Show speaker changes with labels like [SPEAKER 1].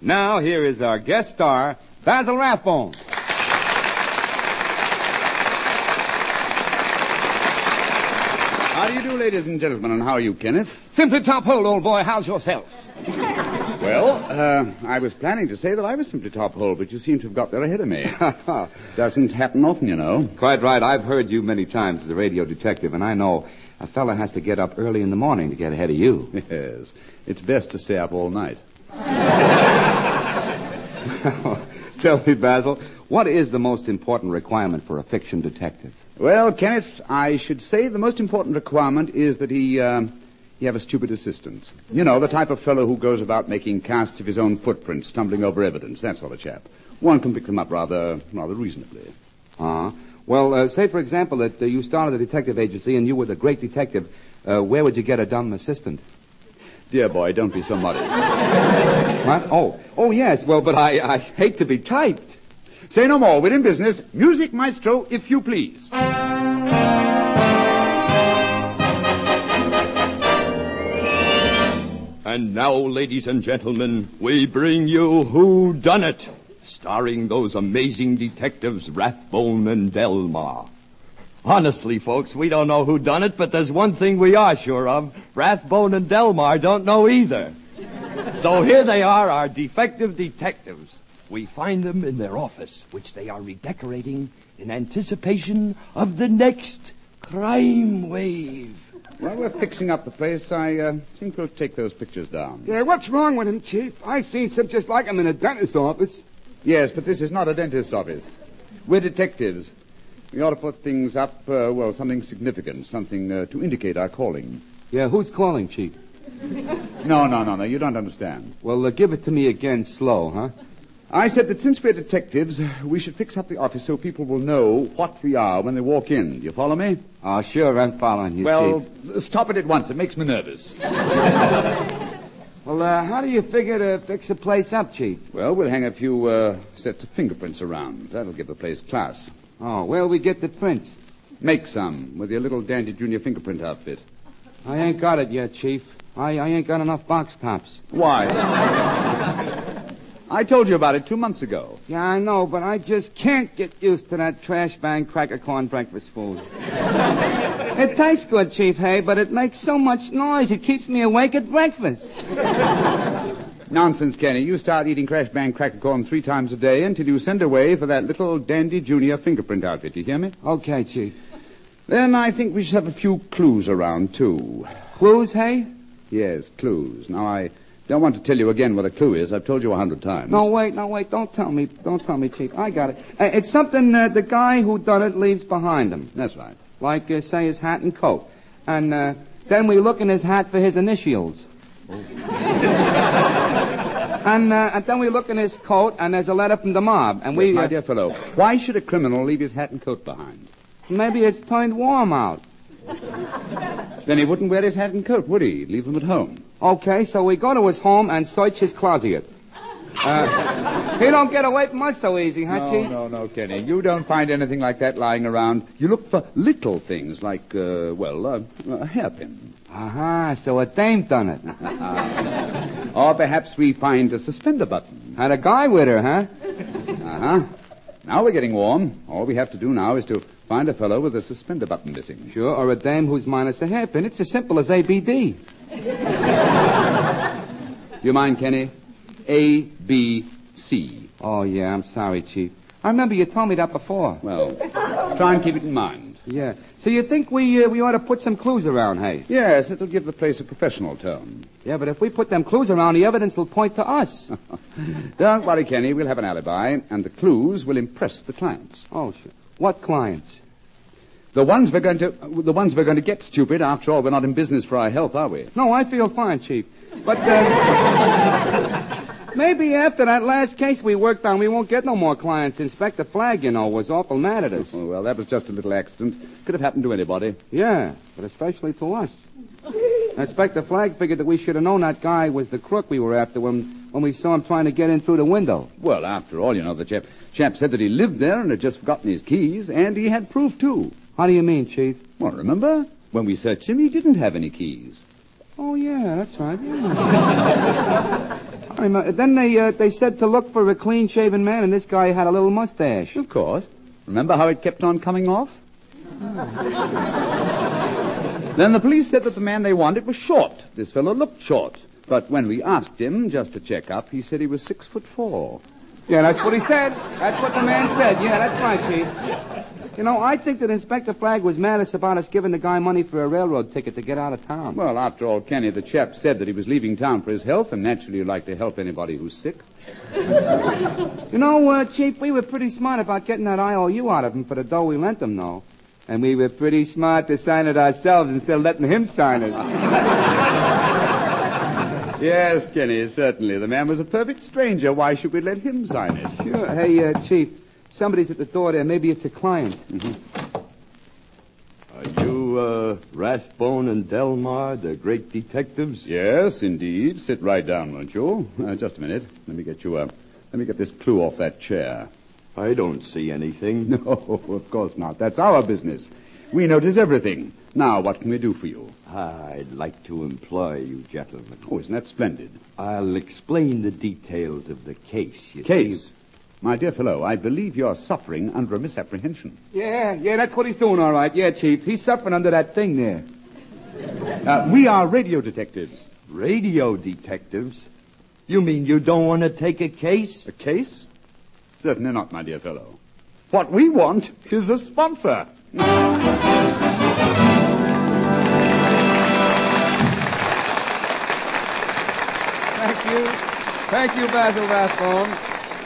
[SPEAKER 1] Now, here is our guest star, Basil Rathbone.
[SPEAKER 2] How do you do, ladies and gentlemen, and how are you, Kenneth?
[SPEAKER 1] Simply top hole, old boy. How's yourself?
[SPEAKER 2] Well, I was planning to say that I was simply top hole, but you seem to have got there ahead of me. Doesn't happen often, you know.
[SPEAKER 1] Quite right. I've heard you many times as a radio detective, and I know a fella has to get up early in the morning to get ahead of you.
[SPEAKER 2] Yes. It's best to stay up all night.
[SPEAKER 1] Tell me, Basil, what is the most important requirement for a fiction detective?
[SPEAKER 2] Well, Kenneth, I should say the most important requirement is that he have a stupid assistant. You know, the type of fellow who goes about making casts of his own footprints, stumbling over evidence, that sort of chap. One can pick them up rather reasonably.
[SPEAKER 1] Well, say, for example, that you started a detective agency and you were the great detective. Where would you get a dumb assistant?
[SPEAKER 2] Dear boy, don't be so modest.
[SPEAKER 1] What? Oh, yes. Well, but I hate to be typed.
[SPEAKER 2] Say no more. We're in business. Music, maestro, if you please.
[SPEAKER 3] And now, ladies and gentlemen, we bring you Who Done It, starring those amazing detectives Rathbone and Delmar. Honestly, folks, we don't know who done it, but there's one thing we are sure of. Rathbone and Delmar don't know either. So here they are, our defective detectives. We find them in their office, which they are redecorating in anticipation of the next crime wave.
[SPEAKER 2] Well, we're fixing up the place. I think we'll take those pictures down.
[SPEAKER 1] Yeah, what's wrong with him, Chief? I've seen some just like him in a dentist's office.
[SPEAKER 2] Yes, but this is not a dentist's office. We're detectives. We ought to put things up, something significant, something to indicate our calling.
[SPEAKER 1] Yeah, who's calling, Chief?
[SPEAKER 2] No, you don't understand.
[SPEAKER 1] Well, give it to me again slow, huh?
[SPEAKER 2] I said that since we're detectives, we should fix up the office so people will know what we are when they walk in. Do you follow me?
[SPEAKER 1] Oh, sure, I'm following you,
[SPEAKER 2] Chief. Stop it at once. It makes me nervous.
[SPEAKER 1] Well, how do you figure to fix the place up, Chief?
[SPEAKER 2] Well, we'll hang a few sets of fingerprints around. That'll give the place class.
[SPEAKER 1] Oh, where'll we get the prints?
[SPEAKER 2] Make some with your little Dandy Junior fingerprint outfit.
[SPEAKER 1] I ain't got it yet, Chief. I ain't got enough box tops.
[SPEAKER 2] Why? I told you about it 2 months ago.
[SPEAKER 1] Yeah, I know, but I just can't get used to that trash bang cracker corn breakfast food. It tastes good, Chief Hay, but it makes so much noise it keeps me awake at breakfast.
[SPEAKER 2] Nonsense, Kenny. You start eating crash bang cracker corn 3 times a day until you send away for that little Dandy Junior fingerprint outfit. You hear me?
[SPEAKER 1] Okay, Chief.
[SPEAKER 2] Then I think we should have a few clues around, too.
[SPEAKER 1] Clues, Hay?
[SPEAKER 2] Yes, clues. Now, I don't want to tell you again what a clue is. I've told you 100 times.
[SPEAKER 1] No, wait. Don't tell me, Chief. I got it. It's something the guy who done it leaves behind him.
[SPEAKER 2] That's right.
[SPEAKER 1] Like, say, his hat and coat. And then we look in his hat for his initials. And then we look in his coat, and there's a letter from the mob. And we...
[SPEAKER 2] My dear fellow, why should a criminal leave his hat and coat behind?
[SPEAKER 1] Maybe it's turned warm out.
[SPEAKER 2] Then he wouldn't wear his hat and coat, would he? He'd leave them at home.
[SPEAKER 1] Okay, so we go to his home and search his closet. He don't get away from us so easy, huh, Chief?
[SPEAKER 2] No, Kenny. You don't find anything like that lying around. You look for little things like, a hairpin.
[SPEAKER 1] Aha, so a dame done it.
[SPEAKER 2] Or perhaps we find a suspender button.
[SPEAKER 1] Had a guy with her, huh?
[SPEAKER 2] Uh-huh. Now we're getting warm. All we have to do now is to find a fellow with a suspender button missing.
[SPEAKER 1] Sure, or a dame who's minus a hairpin. It's as simple as ABD.
[SPEAKER 2] You mind, Kenny? A-B-C.
[SPEAKER 1] Oh, yeah, I'm sorry, Chief. I remember you told me that before.
[SPEAKER 2] Well, try and keep it in mind.
[SPEAKER 1] Yeah. So you think we ought to put some clues around, hey?
[SPEAKER 2] Yes, it'll give the place a professional tone.
[SPEAKER 1] Yeah, but if we put them clues around, the evidence will point to us.
[SPEAKER 2] Don't worry, Kenny. We'll have an alibi, and the clues will impress the clients.
[SPEAKER 1] Oh, sure. What clients?
[SPEAKER 2] The ones we're going to get, stupid. After all, we're not in business for our health, are we?
[SPEAKER 1] No, I feel fine, Chief. But, maybe after that last case we worked on, we won't get no more clients. Inspector Flagg, was awful mad at us.
[SPEAKER 2] Oh, well, that was just a little accident. Could have happened to anybody.
[SPEAKER 1] Yeah, but especially to us. Inspector Flagg figured that we should have known that guy was the crook we were after when we saw him trying to get in through the window.
[SPEAKER 2] Well, after all, the chap said that he lived there and had just forgotten his keys, and he had proof, too.
[SPEAKER 1] How do you mean, Chief?
[SPEAKER 2] Well, remember? When we searched him, he didn't have any keys.
[SPEAKER 1] Oh, yeah, that's right. Yeah. I Then they said to look for a clean-shaven man, and this guy had a little mustache.
[SPEAKER 2] Of course. Remember how it kept on coming off? Then the police said that the man they wanted was short. This fellow looked short. But when we asked him just to check up, he said he was 6'4".
[SPEAKER 1] Yeah, that's what he said. That's what the man said. Yeah, that's right, Chief. You know, I think that Inspector Flagg was maddest about us giving the guy money for a railroad ticket to get out of town.
[SPEAKER 2] Well, after all, Kenny, the chap said that he was leaving town for his health, and naturally you'd like to help anybody who's sick.
[SPEAKER 1] You know, Chief, we were pretty smart about getting that IOU out of him for the dough we lent him, though. And we were pretty smart to sign it ourselves instead of letting him sign it.
[SPEAKER 2] Yes, Kenny, certainly. The man was a perfect stranger. Why should we let him sign it?
[SPEAKER 1] Sure. Hey, Chief, somebody's at the door there. Maybe it's a client.
[SPEAKER 2] Mm-hmm.
[SPEAKER 3] Are you, Rathbone and Delmar, the great detectives?
[SPEAKER 2] Yes, indeed. Sit right down, won't you? Just a minute. Let me get this clue off that chair.
[SPEAKER 3] I don't see anything.
[SPEAKER 2] No, of course not. That's our business. We notice everything. Now, what can we do for you?
[SPEAKER 3] I'd like to employ you, gentlemen.
[SPEAKER 2] Oh, isn't that splendid?
[SPEAKER 3] I'll explain the details of the case.
[SPEAKER 2] Case? My dear fellow, I believe you're suffering under a misapprehension.
[SPEAKER 1] Yeah, that's what he's doing, all right. Yeah, Chief. He's suffering under that thing there.
[SPEAKER 2] We are radio detectives.
[SPEAKER 3] Radio detectives? You mean you don't want to take a case?
[SPEAKER 2] A case? Certainly not, my dear fellow. What we want is a sponsor.
[SPEAKER 1] Thank you, Basil Rathbone.